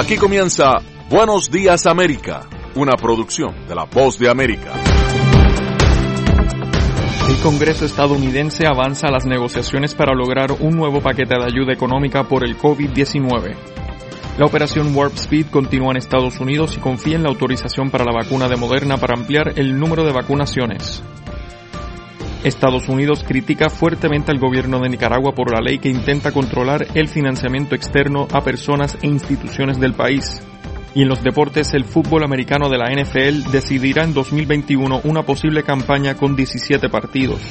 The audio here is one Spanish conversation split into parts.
Aquí comienza Buenos Días América, una producción de La Voz de América. El Congreso estadounidense avanza las negociaciones para lograr un nuevo paquete de ayuda económica por el COVID-19. La operación Warp Speed continúa en Estados Unidos y confía en la autorización para la vacuna de Moderna para ampliar el número de vacunaciones. Estados Unidos critica fuertemente al gobierno de Nicaragua por la ley que intenta controlar el financiamiento externo a personas e instituciones del país. Y en los deportes, el fútbol americano de la NFL decidirá en 2021 una posible campaña con 17 partidos.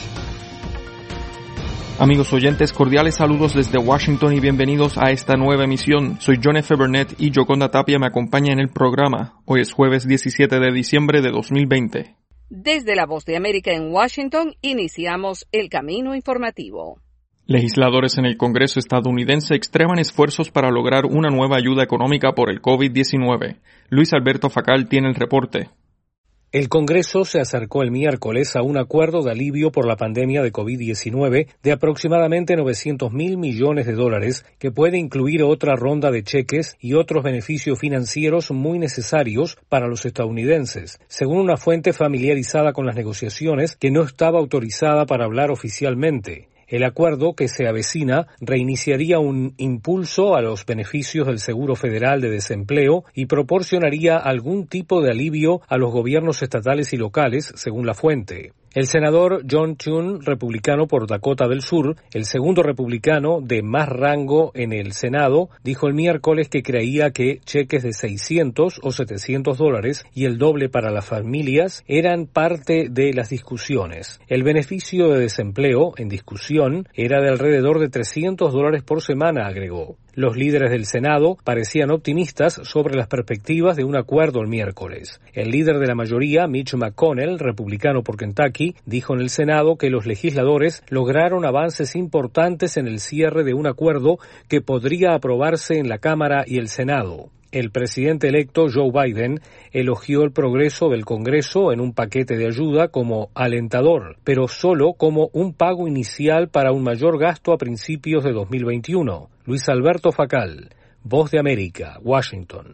Amigos oyentes, cordiales saludos desde Washington y bienvenidos a esta nueva emisión. Soy John F. Burnett y Yoconda Tapia me acompaña en el programa. Hoy es jueves 17 de diciembre de 2020. Desde La Voz de América en Washington, iniciamos el camino informativo. Legisladores en el Congreso estadounidense extreman esfuerzos para lograr una nueva ayuda económica por el COVID-19. Luis Alberto Facal tiene el reporte. El Congreso se acercó el miércoles a un acuerdo de alivio por la pandemia de COVID-19 de aproximadamente $900 mil millones que puede incluir otra ronda de cheques y otros beneficios financieros muy necesarios para los estadounidenses, según una fuente familiarizada con las negociaciones que no estaba autorizada para hablar oficialmente. El acuerdo que se avecina reiniciaría un impulso a los beneficios del Seguro Federal de Desempleo y proporcionaría algún tipo de alivio a los gobiernos estatales y locales, según la fuente. El senador John Thune, republicano por Dakota del Sur, el segundo republicano de más rango en el Senado, dijo el miércoles que creía que cheques de $600 o $700 y el doble para las familias eran parte de las discusiones. El beneficio de desempleo en discusión era de alrededor de $300 por semana, agregó. Los líderes del Senado parecían optimistas sobre las perspectivas de un acuerdo el miércoles. El líder de la mayoría, Mitch McConnell, republicano por Kentucky, dijo en el Senado que los legisladores lograron avances importantes en el cierre de un acuerdo que podría aprobarse en la Cámara y el Senado. El presidente electo Joe Biden elogió el progreso del Congreso en un paquete de ayuda como alentador, pero solo como un pago inicial para un mayor gasto a principios de 2021. Luis Alberto Facal, Voz de América, Washington.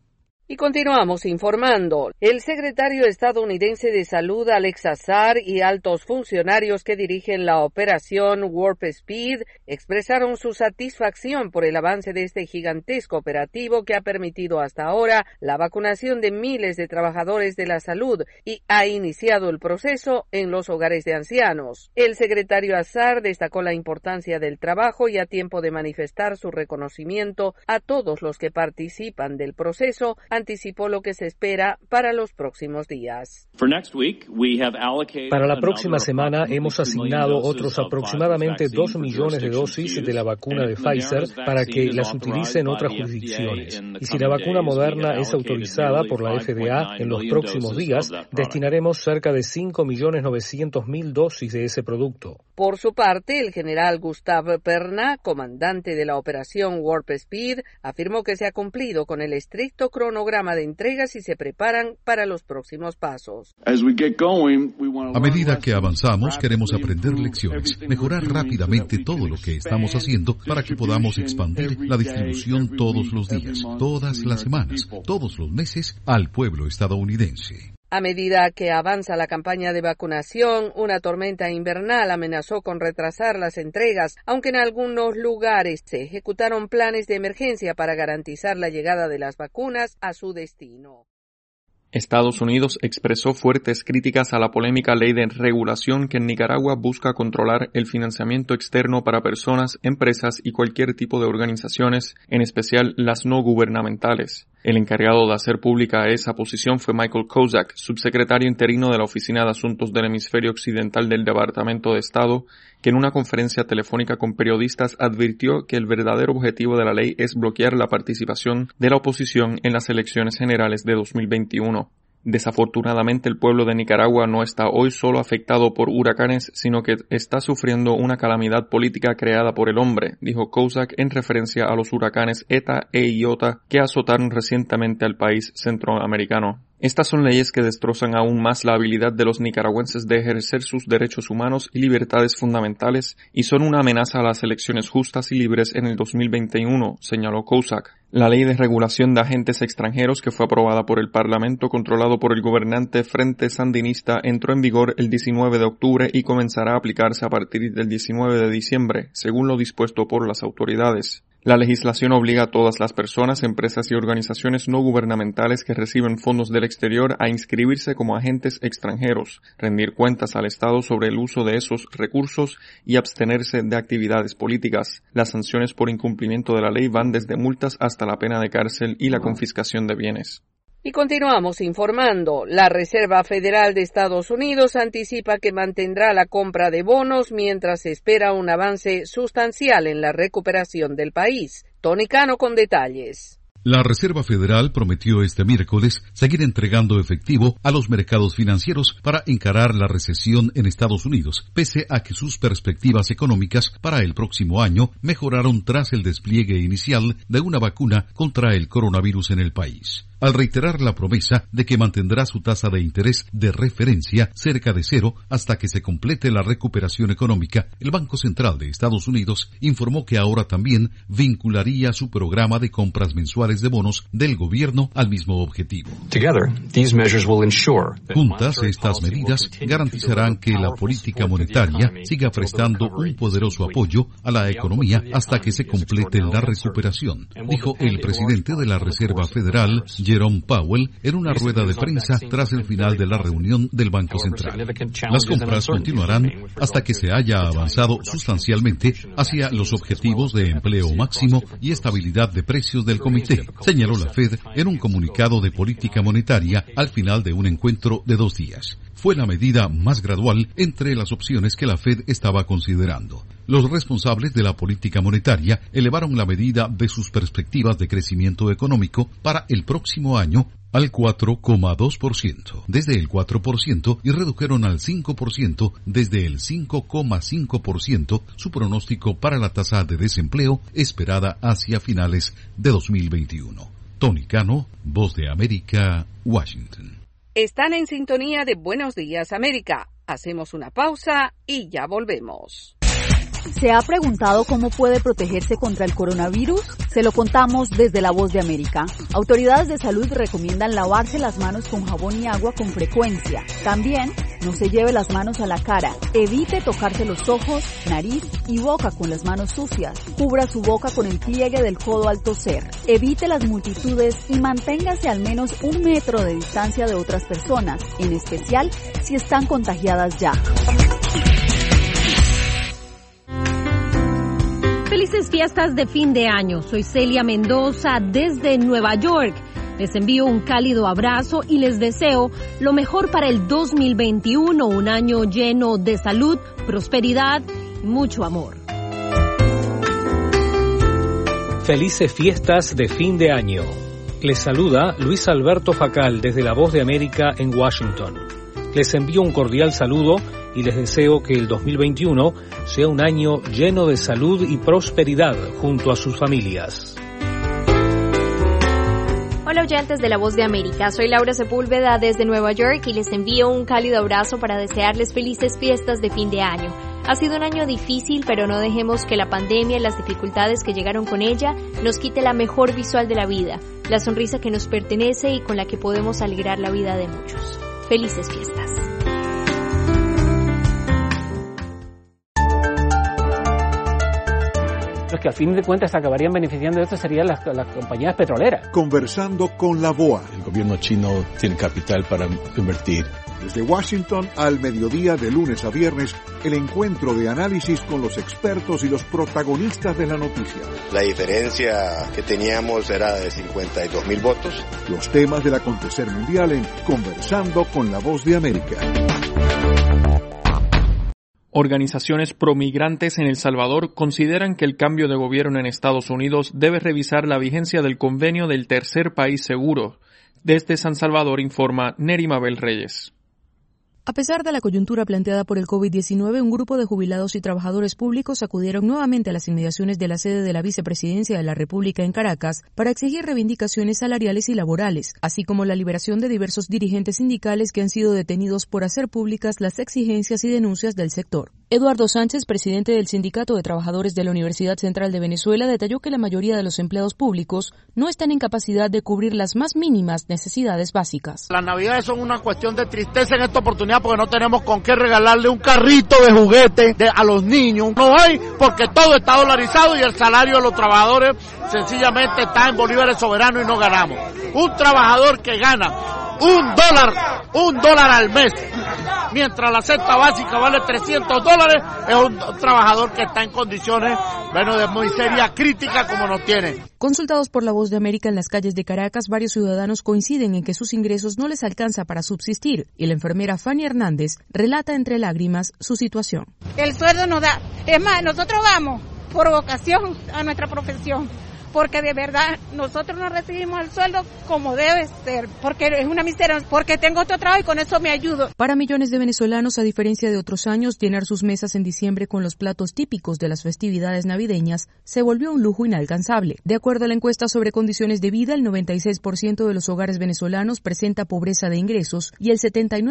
Y continuamos informando. El secretario estadounidense de Salud, Alex Azar, y altos funcionarios que dirigen la operación Warp Speed expresaron su satisfacción por el avance de este gigantesco operativo que ha permitido hasta ahora la vacunación de miles de trabajadores de la salud y ha iniciado el proceso en los hogares de ancianos. El secretario Azar destacó la importancia del trabajo y a tiempo de manifestar su reconocimiento a todos los que participan del proceso, anticipó lo que se espera para los próximos días. Para la próxima semana hemos asignado otros aproximadamente 2 millones de dosis de la vacuna de Pfizer para que las utilice en otras jurisdicciones. Y si la vacuna Moderna es autorizada por la FDA en los próximos días, destinaremos cerca de 5.900.000 dosis de ese producto. Por su parte, el general Gustave Perna, comandante de la operación Warp Speed, afirmó que se ha cumplido con el estricto cronograma de entregas y se preparan para los próximos pasos. A medida que avanzamos, queremos aprender lecciones, mejorar rápidamente todo lo que estamos haciendo para que podamos expandir la distribución todos los días, todas las semanas, todos los meses al pueblo estadounidense. A medida que avanza la campaña de vacunación, una tormenta invernal amenazó con retrasar las entregas, aunque en algunos lugares se ejecutaron planes de emergencia para garantizar la llegada de las vacunas a su destino. Estados Unidos expresó fuertes críticas a la polémica ley de regulación que en Nicaragua busca controlar el financiamiento externo para personas, empresas y cualquier tipo de organizaciones, en especial las no gubernamentales. El encargado de hacer pública esa posición fue Michael Kozak, subsecretario interino de la Oficina de Asuntos del Hemisferio Occidental del Departamento de Estado, que en una conferencia telefónica con periodistas advirtió que el verdadero objetivo de la ley es bloquear la participación de la oposición en las elecciones generales de 2021. Desafortunadamente, el pueblo de Nicaragua no está hoy solo afectado por huracanes, sino que está sufriendo una calamidad política creada por el hombre, dijo Kozak en referencia a los huracanes ETA e Iota que azotaron recientemente al país centroamericano. Estas son leyes que destrozan aún más la habilidad de los nicaragüenses de ejercer sus derechos humanos y libertades fundamentales y son una amenaza a las elecciones justas y libres en el 2021, señaló Cusack. La ley de regulación de agentes extranjeros que fue aprobada por el Parlamento controlado por el gobernante Frente Sandinista entró en vigor el 19 de octubre y comenzará a aplicarse a partir del 19 de diciembre, según lo dispuesto por las autoridades. La legislación obliga a todas las personas, empresas y organizaciones no gubernamentales que reciben fondos del exterior a inscribirse como agentes extranjeros, rendir cuentas al Estado sobre el uso de esos recursos y abstenerse de actividades políticas. Las sanciones por incumplimiento de la ley van desde multas hasta la pena de cárcel y la confiscación de bienes. Y continuamos informando. La Reserva Federal de Estados Unidos anticipa que mantendrá la compra de bonos mientras se espera un avance sustancial en la recuperación del país. Tony Cano con detalles. La Reserva Federal prometió este miércoles seguir entregando efectivo a los mercados financieros para encarar la recesión en Estados Unidos, pese a que sus perspectivas económicas para el próximo año mejoraron tras el despliegue inicial de una vacuna contra el coronavirus en el país. Al reiterar la promesa de que mantendrá su tasa de interés de referencia cerca de cero hasta que se complete la recuperación económica, el Banco Central de Estados Unidos informó que ahora también vincularía su programa de compras mensuales de bonos del gobierno al mismo objetivo. Juntas, estas medidas garantizarán que la política monetaria siga prestando un poderoso apoyo a la economía hasta que se complete la recuperación, dijo el presidente de la Reserva Federal, Jerome Powell, en una rueda de prensa tras el final de la reunión del Banco Central. Las compras continuarán hasta que se haya avanzado sustancialmente hacia los objetivos de empleo máximo y estabilidad de precios del comité, señaló la Fed en un comunicado de política monetaria al final de un encuentro de 2 días. Fue la medida más gradual entre las opciones que la Fed estaba considerando. Los responsables de la política monetaria elevaron la medida de sus perspectivas de crecimiento económico para el próximo año al 4,2% desde el 4% y redujeron al 5% desde el 5,5% su pronóstico para la tasa de desempleo esperada hacia finales de 2021. Tony Cano, Voz de América, Washington. Están en sintonía de Buenos Días América. Hacemos una pausa y ya volvemos. ¿Se ha preguntado cómo puede protegerse contra el coronavirus? Se lo contamos desde La Voz de América. Autoridades de salud recomiendan lavarse las manos con jabón y agua con frecuencia. También, no se lleve las manos a la cara. Evite tocarse los ojos, nariz y boca con las manos sucias. Cubra su boca con el pliegue del codo al toser. Evite las multitudes y manténgase al menos 1 metro de distancia de otras personas, en especial si están contagiadas ya. Felices fiestas de fin de año. Soy Celia Mendoza desde Nueva York. Les envío un cálido abrazo y les deseo lo mejor para el 2021, un año lleno de salud, prosperidad y mucho amor. Felices fiestas de fin de año. Les saluda Luis Alberto Facal desde La Voz de América en Washington. Les envío un cordial saludo y les deseo que el 2021 sea un año lleno de salud y prosperidad junto a sus familias. Hola oyentes de La Voz de América, soy Laura Sepúlveda desde Nueva York y les envío un cálido abrazo para desearles felices fiestas de fin de año. Ha sido un año difícil, pero no dejemos que la pandemia y las dificultades que llegaron con ella nos quite la mejor visual de la vida, la sonrisa que nos pertenece y con la que podemos alegrar la vida de muchos. Felices fiestas. Los que al fin de cuentas acabarían beneficiando de esto serían las compañías petroleras. Conversando con la BOA. El gobierno chino tiene capital para invertir. Desde Washington al mediodía de lunes a viernes, el encuentro de análisis con los expertos y los protagonistas de la noticia. La diferencia que teníamos era de 52,000 votos. Los temas del acontecer mundial en Conversando con la Voz de América. Organizaciones promigrantes en El Salvador consideran que el cambio de gobierno en Estados Unidos debe revisar la vigencia del convenio del tercer país seguro. Desde San Salvador informa Neri Mabel Reyes. A pesar de la coyuntura planteada por el COVID-19, un grupo de jubilados y trabajadores públicos acudieron nuevamente a las inmediaciones de la sede de la Vicepresidencia de la República en Caracas para exigir reivindicaciones salariales y laborales, así como la liberación de diversos dirigentes sindicales que han sido detenidos por hacer públicas las exigencias y denuncias del sector. Eduardo Sánchez, presidente del Sindicato de Trabajadores de la Universidad Central de Venezuela, detalló que la mayoría de los empleados públicos no están en capacidad de cubrir las más mínimas necesidades básicas. Las navidades son una cuestión de tristeza en esta oportunidad porque no tenemos con qué regalarle un carrito de juguete a los niños. No hay porque todo está dolarizado y el salario de los trabajadores sencillamente está en bolívares soberanos y no ganamos. Un trabajador que gana $1 al mes, mientras la cesta básica vale $300, es un trabajador que está en condiciones, de miseria crítica como nos tienen. Consultados por La Voz de América en las calles de Caracas, varios ciudadanos coinciden en que sus ingresos no les alcanza para subsistir, y la enfermera Fanny Hernández relata entre lágrimas su situación. El sueldo no da, es más, nosotros vamos por vocación a nuestra profesión, porque de verdad nosotros no recibimos el sueldo como debe ser, porque es una miseria, porque tengo otro trabajo y con eso me ayudo. Para millones de venezolanos, a diferencia de otros años, llenar sus mesas en diciembre con los platos típicos de las festividades navideñas se volvió un lujo inalcanzable. De acuerdo a la encuesta sobre condiciones de vida, el 96% de los hogares venezolanos presenta pobreza de ingresos y el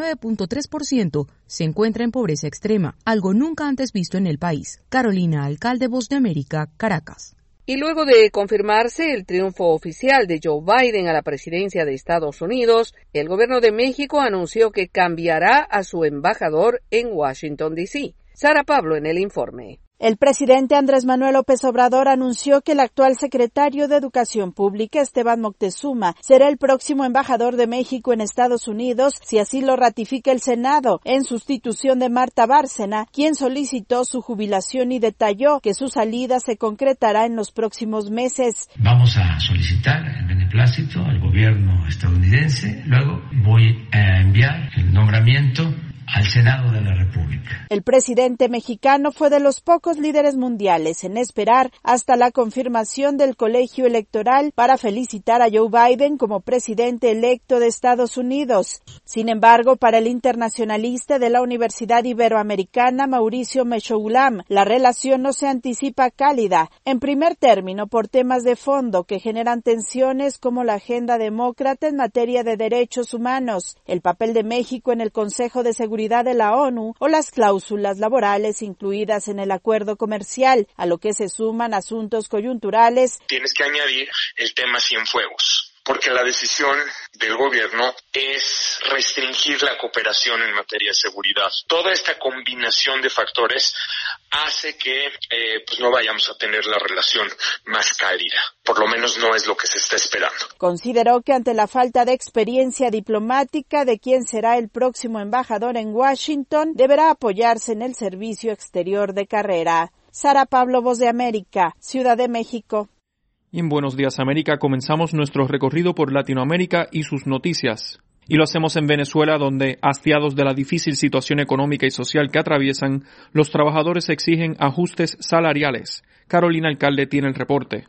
79.3% se encuentra en pobreza extrema, algo nunca antes visto en el país. Carolina Alcalde, Voz de América, Caracas. Y luego de confirmarse el triunfo oficial de Joe Biden a la presidencia de Estados Unidos, el gobierno de México anunció que cambiará a su embajador en Washington, D.C. Sara Pablo en el informe. El presidente Andrés Manuel López Obrador anunció que el actual secretario de Educación Pública, Esteban Moctezuma, será el próximo embajador de México en Estados Unidos, si así lo ratifica el Senado, en sustitución de Marta Bárcena, quien solicitó su jubilación y detalló que su salida se concretará en los próximos meses. Vamos a solicitar el beneplácito al gobierno estadounidense, luego voy a enviar el nombramiento al Senado de la República. El presidente mexicano fue de los pocos líderes mundiales en esperar hasta la confirmación del colegio electoral para felicitar a Joe Biden como presidente electo de Estados Unidos. Sin embargo, para el internacionalista de la Universidad Iberoamericana, Mauricio Mechoulam, la relación no se anticipa cálida, en primer término por temas de fondo que generan tensiones como la agenda demócrata en materia de derechos humanos, el papel de México en el Consejo de Seguridad de la ONU o las cláusulas laborales incluidas en el acuerdo comercial, a lo que se suman asuntos coyunturales. Tienes que añadir el tema Cienfuegos, porque la decisión del gobierno es restringir la cooperación en materia de seguridad. Toda esta combinación de factores hace que no vayamos a tener la relación más cálida. Por lo menos no es lo que se está esperando. Consideró que ante la falta de experiencia diplomática de quien será el próximo embajador en Washington, deberá apoyarse en el servicio exterior de carrera. Sara Pablo, Voz de América, Ciudad de México. Y en Buenos Días América comenzamos nuestro recorrido por Latinoamérica y sus noticias. Y lo hacemos en Venezuela, donde, hastiados de la difícil situación económica y social que atraviesan, los trabajadores exigen ajustes salariales. Carolina Alcalde tiene el reporte.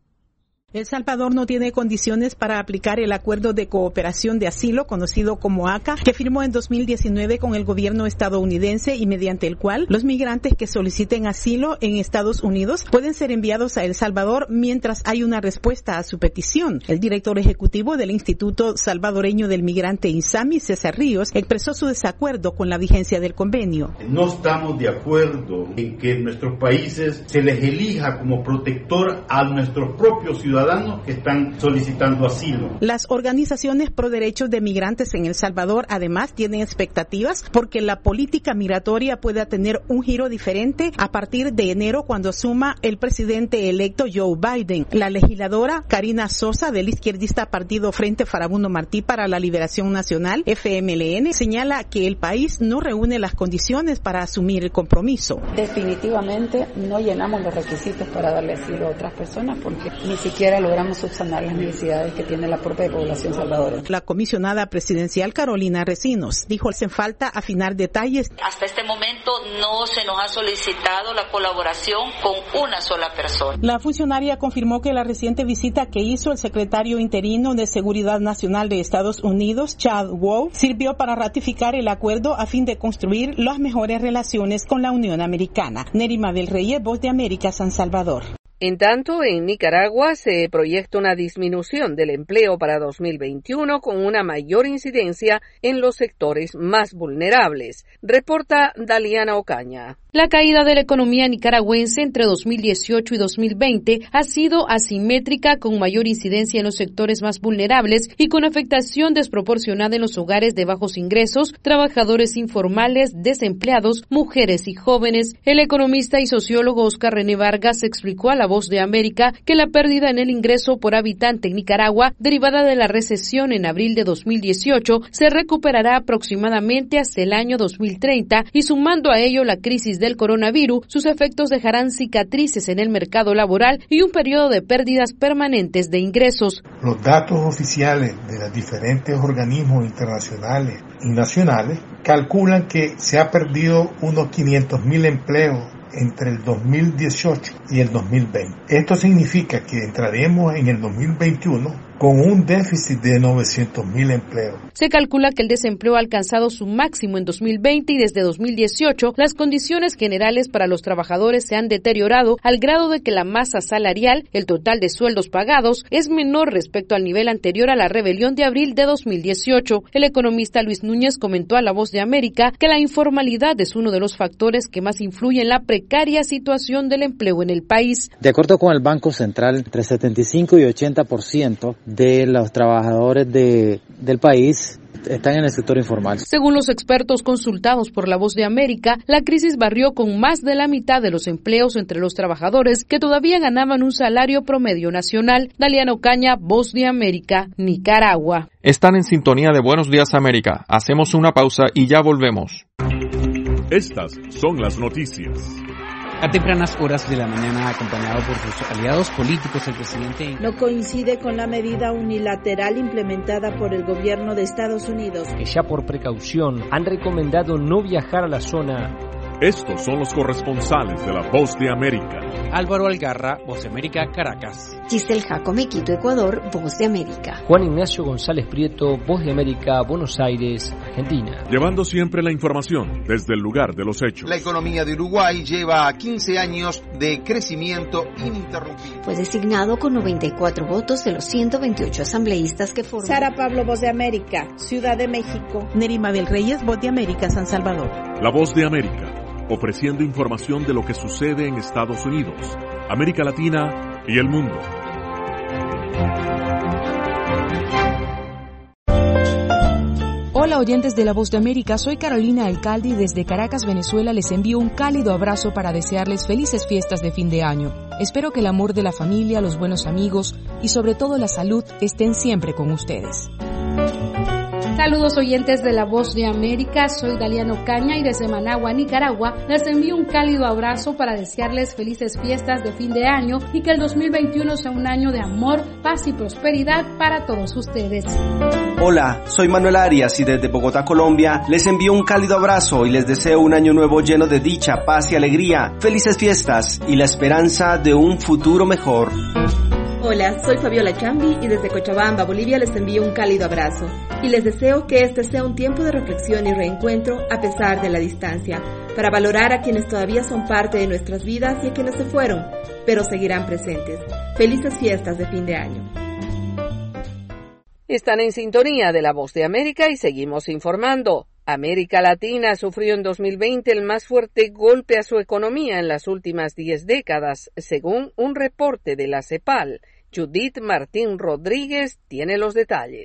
El Salvador no tiene condiciones para aplicar el Acuerdo de Cooperación de Asilo, conocido como ACA, que firmó en 2019 con el gobierno estadounidense y mediante el cual los migrantes que soliciten asilo en Estados Unidos pueden ser enviados a El Salvador mientras hay una respuesta a su petición. El director ejecutivo del Instituto Salvadoreño del Migrante INSAMI, César Ríos, expresó su desacuerdo con la vigencia del convenio. No estamos de acuerdo en que en nuestros países se les elija como protector a nuestros propios ciudadanos que están solicitando asilo. Las organizaciones pro derechos de migrantes en El Salvador además tienen expectativas porque la política migratoria pueda tener un giro diferente a partir de enero cuando asuma el presidente electo Joe Biden. La legisladora Karina Sosa del izquierdista partido Frente Farabundo Martí para la Liberación Nacional, FMLN, señala que el país no reúne las condiciones para asumir el compromiso. Definitivamente no llenamos los requisitos para darle asilo a otras personas porque ni siquiera siquiera logramos subsanar las necesidades que tiene la propia población salvadoreña. La comisionada presidencial Carolina Recinos dijo que hace falta afinar detalles. Hasta este momento no se nos ha solicitado la colaboración con una sola persona. La funcionaria confirmó que la reciente visita que hizo el secretario interino de Seguridad Nacional de Estados Unidos, Chad Wolf, sirvió para ratificar el acuerdo a fin de construir las mejores relaciones con la Unión Americana. Nerima del Reyes, Voz de América, San Salvador. En tanto, en Nicaragua se proyecta una disminución del empleo para 2021 con una mayor incidencia en los sectores más vulnerables. Reporta Daliana Ocaña. La caída de la economía nicaragüense entre 2018 y 2020 ha sido asimétrica, con mayor incidencia en los sectores más vulnerables y con afectación desproporcionada en los hogares de bajos ingresos, trabajadores informales, desempleados, mujeres y jóvenes. El economista y sociólogo Oscar René Vargas explicó a La Voz de América que la pérdida en el ingreso por habitante en Nicaragua, derivada de la recesión en abril de 2018, se recuperará aproximadamente hasta el año 2030 y, sumando a ello la crisis del coronavirus, sus efectos dejarán cicatrices en el mercado laboral y un periodo de pérdidas permanentes de ingresos. Los datos oficiales de los diferentes organismos internacionales y nacionales calculan que se ha perdido unos 500,000 empleos entre el 2018 y el 2020. Esto significa que entraremos en el 2021 con un déficit de 900,000 empleos. Se calcula que el desempleo ha alcanzado su máximo en 2020 y desde 2018 las condiciones generales para los trabajadores se han deteriorado al grado de que la masa salarial, el total de sueldos pagados, es menor respecto al nivel anterior a la rebelión de abril de 2018. El economista Luis Núñez comentó a La Voz de América que la informalidad es uno de los factores que más influye en la precaria situación del empleo en el país. De acuerdo con el Banco Central, entre 75 y 80% de los trabajadores del país están en el sector informal. Según los expertos consultados por La Voz de América, la crisis barrió con más de la mitad de los empleos entre los trabajadores que todavía ganaban un salario promedio nacional. Daliana Ocaña, Voz de América, Nicaragua. Están en sintonía de Buenos Días América. Hacemos una pausa y ya volvemos. Estas son las noticias. A tempranas horas de la mañana, acompañado por sus aliados políticos, el presidente no coincide con la medida unilateral implementada por el gobierno de Estados Unidos, que ya por precaución han recomendado no viajar a la zona. Estos son los corresponsales de La Voz de América. Álvaro Algarra, Voz de América, Caracas. Giselle Jacome, Quito, Ecuador, Voz de América. Juan Ignacio González Prieto, Voz de América, Buenos Aires, Argentina. Llevando siempre la información desde el lugar de los hechos. La economía de Uruguay lleva 15 años de crecimiento ininterrumpido. Fue designado con 94 votos de los 128 asambleístas que forman. Sara Pablo, Voz de América, Ciudad de México. Nerima del Reyes, Voz de América, San Salvador. La Voz de América, ofreciendo información de lo que sucede en Estados Unidos, América Latina y el mundo. Hola oyentes de La Voz de América, soy Carolina Alcalde y desde Caracas, Venezuela les envío un cálido abrazo para desearles felices fiestas de fin de año. Espero que el amor de la familia, los buenos amigos y sobre todo la salud estén siempre con ustedes. Saludos oyentes de La Voz de América, soy Daliana Ocaña y desde Managua, Nicaragua, les envío un cálido abrazo para desearles felices fiestas de fin de año y que el 2021 sea un año de amor, paz y prosperidad para todos ustedes. Hola, soy Manuel Arias y desde Bogotá, Colombia, les envío un cálido abrazo y les deseo un año nuevo lleno de dicha, paz y alegría, felices fiestas y la esperanza de un futuro mejor. Hola, soy Fabiola Chambi y desde Cochabamba, Bolivia les envío un cálido abrazo y les deseo que este sea un tiempo de reflexión y reencuentro a pesar de la distancia, para valorar a quienes todavía son parte de nuestras vidas y a quienes se fueron, pero seguirán presentes. Felices fiestas de fin de año. Están en sintonía de La Voz de América y seguimos informando. América Latina sufrió en 2020 el más fuerte golpe a su economía en las últimas 10 décadas, según un reporte de la CEPAL. Judith Martín Rodríguez tiene los detalles.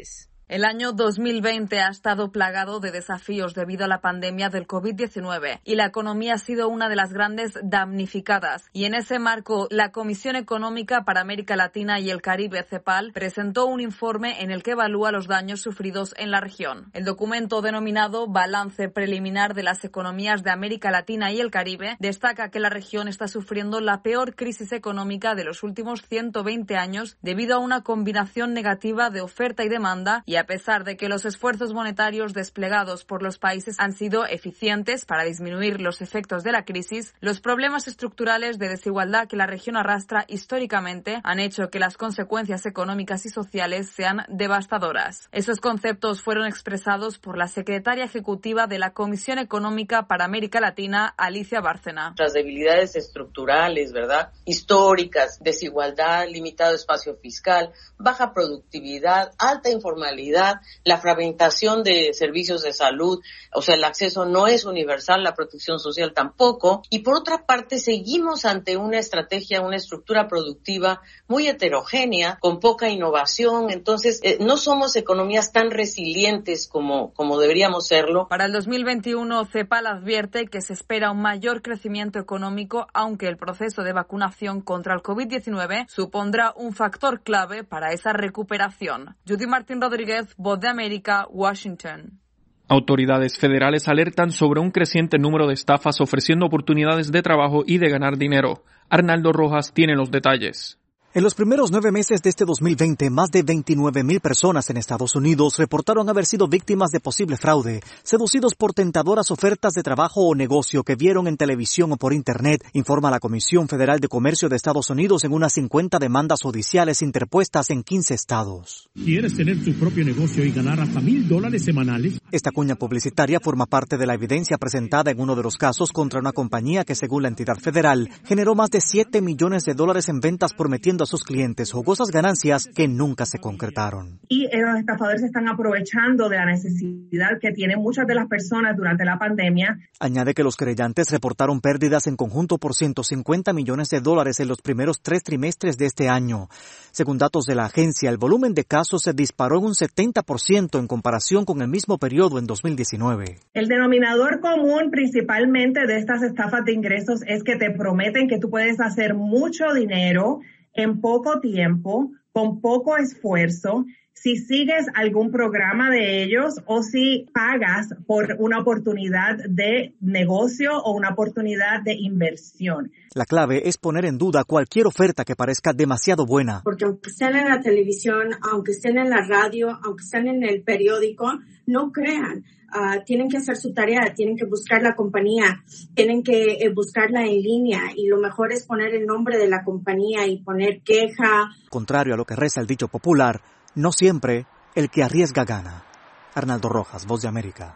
El año 2020 ha estado plagado de desafíos debido a la pandemia del COVID-19 y la economía ha sido una de las grandes damnificadas. Y en ese marco, la Comisión Económica para América Latina y el Caribe, CEPAL, presentó un informe en el que evalúa los daños sufridos en la región. El documento denominado Balance Preliminar de las Economías de América Latina y el Caribe destaca que la región está sufriendo la peor crisis económica de los últimos 120 años debido a una combinación negativa de oferta y demanda, y a pesar de que los esfuerzos monetarios desplegados por los países han sido eficientes para disminuir los efectos de la crisis, los problemas estructurales de desigualdad que la región arrastra históricamente han hecho que las consecuencias económicas y sociales sean devastadoras. Esos conceptos fueron expresados por la secretaria ejecutiva de la Comisión Económica para América Latina, Alicia Bárcena. Las debilidades estructurales, ¿verdad?, históricas, desigualdad, limitado espacio fiscal, baja productividad, alta informalidad, la fragmentación de servicios de salud, o sea, el acceso no es universal, la protección social tampoco, y por otra parte seguimos ante una estrategia, una estructura productiva muy heterogénea, con poca innovación, entonces no somos economías tan resilientes como deberíamos serlo. Para el 2021, CEPAL advierte que se espera un mayor crecimiento económico, aunque el proceso de vacunación contra el COVID-19 supondrá un factor clave para esa recuperación. Judy Martín Rodríguez, Voz de América, Washington. Autoridades federales alertan sobre un creciente número de estafas ofreciendo oportunidades de trabajo y de ganar dinero. Arnaldo Rojas tiene los detalles. En los primeros 9 meses de este 2020, más de 29,000 personas en Estados Unidos reportaron haber sido víctimas de posible fraude, seducidos por tentadoras ofertas de trabajo o negocio que vieron en televisión o por Internet, informa la Comisión Federal de Comercio de Estados Unidos en unas 50 demandas judiciales interpuestas en 15 estados. ¿Quieres tener tu propio negocio y ganar hasta $1,000 semanales? Esta cuña publicitaria forma parte de la evidencia presentada en uno de los casos contra una compañía que, según la entidad federal, generó más de $7 millones en ventas prometiendo a sus clientes jugosas ganancias que nunca se concretaron. Y los estafadores se están aprovechando de la necesidad que tienen muchas de las personas durante la pandemia. Añade que los querellantes reportaron pérdidas en conjunto por $150 millones en los primeros 3 trimestres de este año. Según datos de la agencia, el volumen de casos se disparó en un 70% en comparación con el mismo periodo en 2019. El denominador común principalmente de estas estafas de ingresos es que te prometen que tú puedes hacer mucho dinero en poco tiempo, con poco esfuerzo, si sigues algún programa de ellos o si pagas por una oportunidad de negocio o una oportunidad de inversión. La clave es poner en duda cualquier oferta que parezca demasiado buena. Porque aunque estén en la televisión, aunque estén en la radio, aunque estén en el periódico, no crean. Tienen que hacer su tarea, tienen que buscar la compañía, tienen que buscarla en línea y lo mejor es poner el nombre de la compañía y poner queja. Contrario a lo que reza el dicho popular, no siempre el que arriesga gana. Arnaldo Rojas, Voz de América.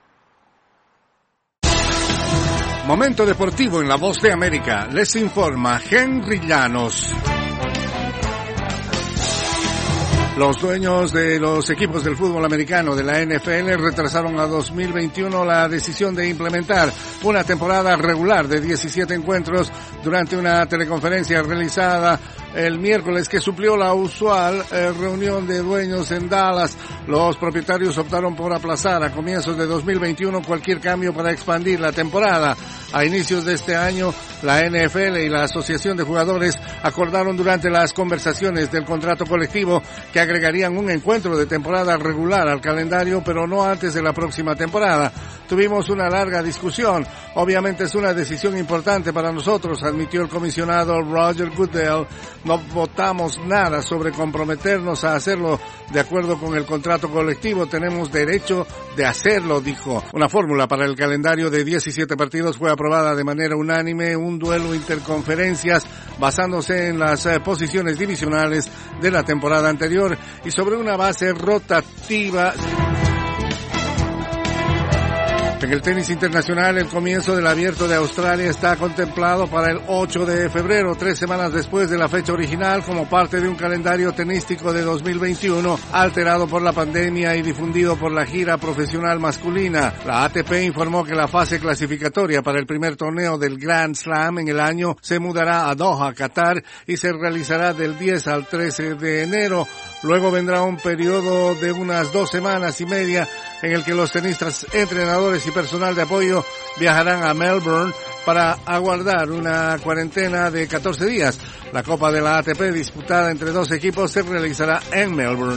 Momento deportivo en la Voz de América. Les informa Henry Llanos. Los dueños de los equipos del fútbol americano de la NFL retrasaron a 2021 la decisión de implementar una temporada regular de 17 encuentros durante una teleconferencia realizada el miércoles que suplió la usual reunión de dueños en Dallas. Los propietarios optaron por aplazar a comienzos de 2021 cualquier cambio para expandir la temporada. A inicios de este año, la NFL y la Asociación de Jugadores acordaron durante las conversaciones del contrato colectivo que agregarían un encuentro de temporada regular al calendario, pero no antes de la próxima temporada. Tuvimos una larga discusión. Obviamente es una decisión importante para nosotros, admitió el comisionado Roger Goodell. No votamos nada sobre comprometernos a hacerlo de acuerdo con el contrato colectivo. Tenemos derecho de hacerlo, dijo. Una fórmula para el calendario de 17 partidos fue aprobada de manera unánime, un duelo interconferencias basándose en las posiciones divisionales de la temporada anterior y sobre una base rotativa. En el tenis internacional, el comienzo del Abierto de Australia está contemplado para el 8 de febrero, 3 semanas después de la fecha original, como parte de un calendario tenístico de 2021 alterado por la pandemia y difundido por la gira profesional masculina. La ATP informó que la fase clasificatoria para el primer torneo del Grand Slam en el año se mudará a Doha, Qatar, y se realizará del 10 al 13 de enero. Luego vendrá un periodo de unas 2 semanas y media en el que los tenistas, entrenadores y personal de apoyo viajarán a Melbourne para aguardar una cuarentena de 14 días. La Copa de la ATP, disputada entre 2 equipos, se realizará en Melbourne.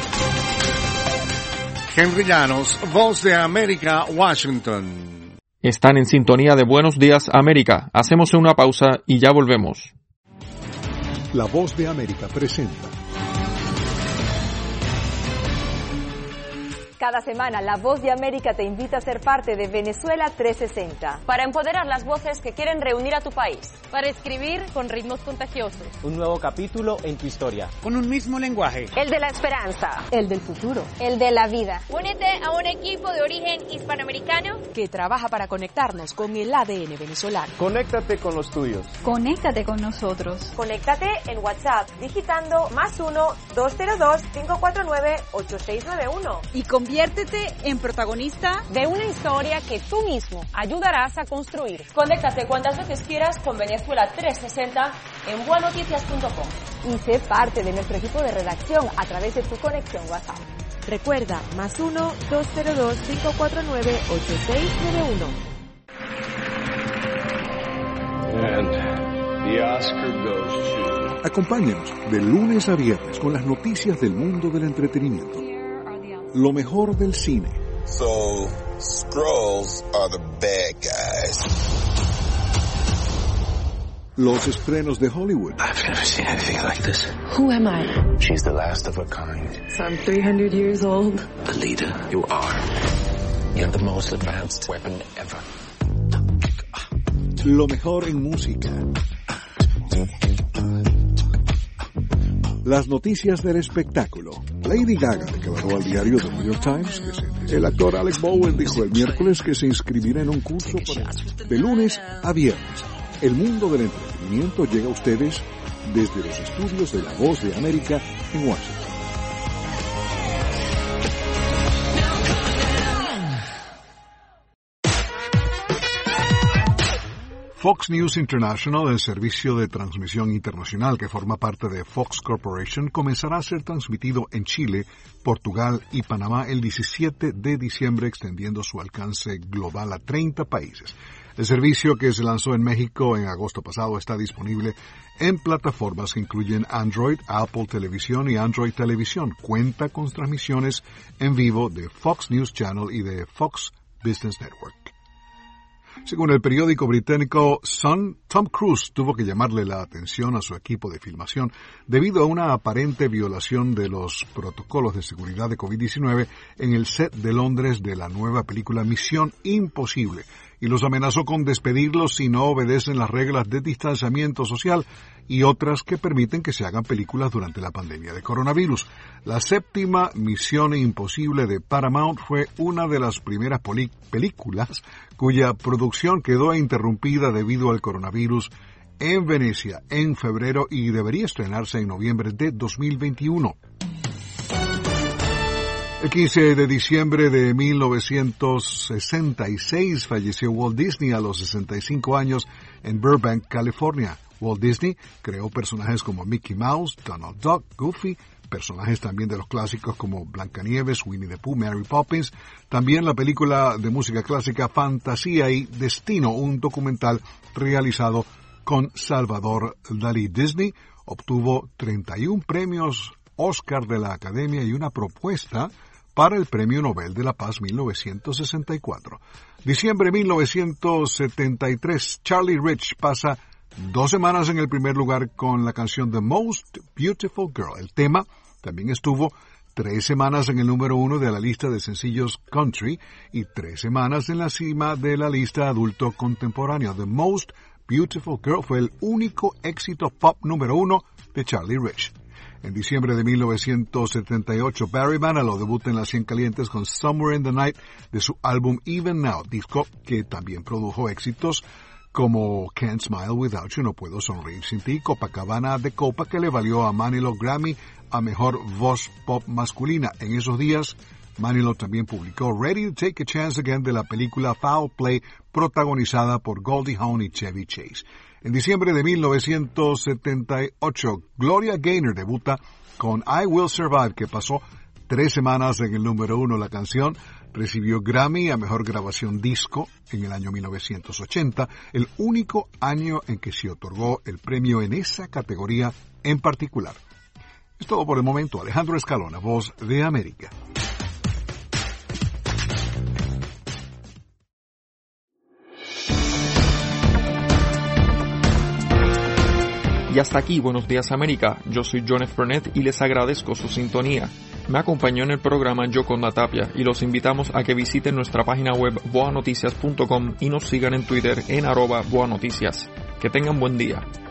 Henry Llanos, Voz de América, Washington. Están en sintonía de Buenos Días América. Hacemos una pausa y ya volvemos. La Voz de América presenta. Cada semana, La Voz de América te invita a ser parte de Venezuela 360. Para empoderar las voces que quieren reunir a tu país. Para escribir con ritmos contagiosos. Un nuevo capítulo en tu historia. Con un mismo lenguaje. El de la esperanza. El del futuro. El de la vida. Únete a un equipo de origen hispanoamericano que trabaja para conectarnos con el ADN venezolano. Conéctate con los tuyos. Conéctate con nosotros. Conéctate en WhatsApp digitando +1 202 549 8691. Y conviértete en protagonista de una historia que tú mismo ayudarás a construir. Conéctate cuantas veces quieras con Venezuela 360 en buenoticias.com. Y sé parte de nuestro equipo de redacción a través de tu conexión WhatsApp. Recuerda, +1 202 549 8691. And the Oscar goes to... Acompáñanos de lunes a viernes con las noticias del mundo del entretenimiento. Lo mejor del cine. So, Skrulls are the bad guys. Los estrenos de Hollywood. I've never seen anything like this. Who am I? She's the last of her kind. So I'm 300 years old. The leader you are. You have the most advanced weapon ever. Lo mejor en música. Las noticias del espectáculo. Lady Gaga declaró al diario The New York Times que el actor Alec Baldwin dijo el miércoles que se inscribirá en un curso de lunes a viernes. El mundo del entretenimiento llega a ustedes desde los estudios de La Voz de América en Washington. Fox News International, el servicio de transmisión internacional que forma parte de Fox Corporation, comenzará a ser transmitido en Chile, Portugal y Panamá el 17 de diciembre, extendiendo su alcance global a 30 países. El servicio, que se lanzó en México en agosto pasado, está disponible en plataformas que incluyen Android, Apple Televisión y Android Televisión. Cuenta con transmisiones en vivo de Fox News Channel y de Fox Business Network. Según el periódico británico Sun, Tom Cruise tuvo que llamarle la atención a su equipo de filmación debido a una aparente violación de los protocolos de seguridad de COVID-19 en el set de Londres de la nueva película Misión Imposible, y los amenazó con despedirlos si no obedecen las reglas de distanciamiento social y otras que permiten que se hagan películas durante la pandemia de coronavirus. La séptima Misión Imposible de Paramount fue una de las primeras películas cuya producción quedó interrumpida debido al coronavirus en Venecia en febrero y debería estrenarse en noviembre de 2021. El 15 de diciembre de 1966 falleció Walt Disney a los 65 años en Burbank, California. Walt Disney creó personajes como Mickey Mouse, Donald Duck, Goofy, personajes también de los clásicos como Blancanieves, Winnie the Pooh, Mary Poppins, también la película de música clásica Fantasía y Destino, un documental realizado con Salvador Dalí. Disney obtuvo 31 premios Oscar de la Academia y una propuesta para el Premio Nobel de la Paz 1964. Diciembre 1973, Charlie Rich pasa 2 semanas en el primer lugar con la canción The Most Beautiful Girl. El tema también estuvo 3 semanas en el número 1 de la lista de sencillos country y 3 semanas en la cima de la lista adulto contemporáneo. The Most Beautiful Girl fue el único éxito pop número 1 de Charlie Rich. En diciembre de 1978, Barry Manilow debuta en las 100 calientes con Somewhere in the Night de su álbum Even Now, disco que también produjo éxitos como Can't Smile Without You, No Puedo Sonreír Sin Ti, Copacabana de Copa, que le valió a Manilow Grammy a Mejor Voz Pop Masculina. En esos días, Manilow también publicó Ready to Take a Chance Again de la película Foul Play, protagonizada por Goldie Hawn y Chevy Chase. En diciembre de 1978, Gloria Gaynor debuta con I Will Survive, que pasó 3 semanas en el número 1. La canción recibió Grammy a Mejor Grabación Disco en el año 1980, el único año en que se otorgó el premio en esa categoría en particular. Es todo por el momento. Alejandro Escalona, Voz de América. Y hasta aquí, Buenos Días América. Yo soy John F. Burnett y les agradezco su sintonía. Me acompañó en el programa Yoconda Tapia y los invitamos a que visiten nuestra página web boanoticias.com y nos sigan en Twitter en @boanoticias. Que tengan buen día.